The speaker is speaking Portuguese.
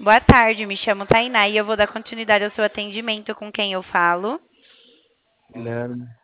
Boa tarde, me chamo Tainá e eu vou dar continuidade ao seu atendimento com quem eu falo. Guilherme.